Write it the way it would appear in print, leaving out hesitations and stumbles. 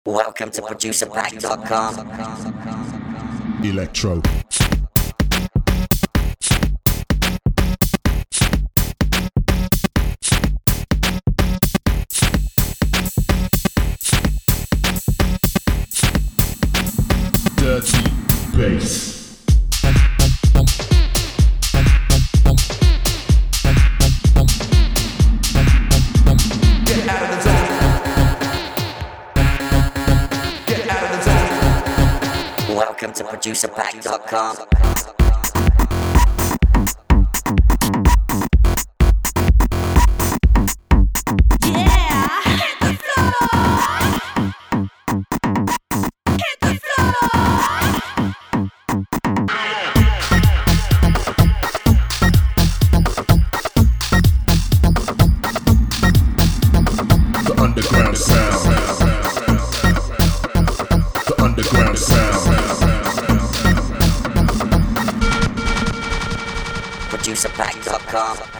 Welcome to producerpack.com. Electro. Dirty bass. Welcome to producerpack.com. The underground sound. The underground sound. Producerpack.com.